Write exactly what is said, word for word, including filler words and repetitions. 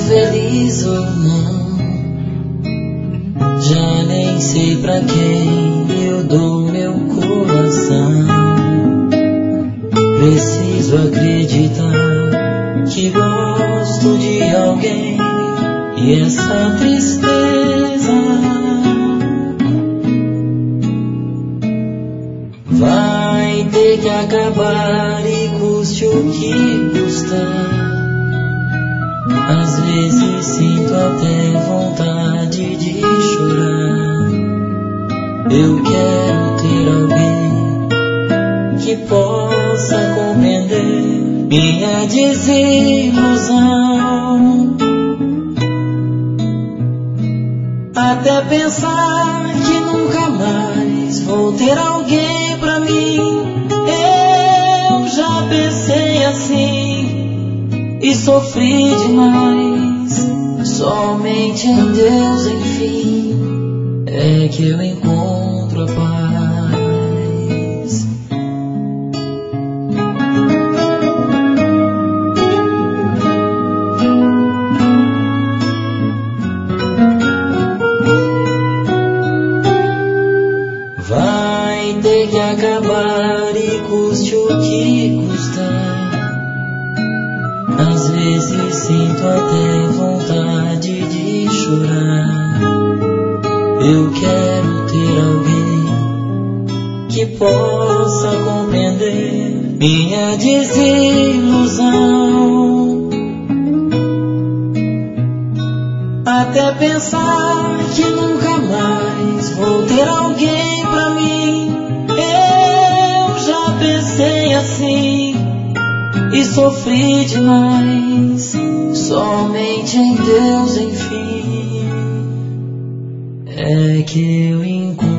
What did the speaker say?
feliz ou não. Já nem sei pra quem eu dou meu coração. Preciso acreditar que gosto de alguém, e essa tristeza vai ter que acabar, e custe o que custar. Às vezes sinto até vontade de chorar. Eu quero ter alguém que possa compreender minha desilusão. Até pensar que nunca mais vou ter alguém pra mim. Eu já pensei assim e sofri demais. Somente em Deus, enfim, é que eu encontro a paz. Vai ter que acabar, e custe o que custar. Às vezes sinto até vontade de chorar. Eu quero ter alguém que possa compreender minha desilusão. Até pensar que nunca mais vou ter alguém pra mim. Eu já pensei assim e sofri demais. Somente em Deus, enfim, é que eu encontro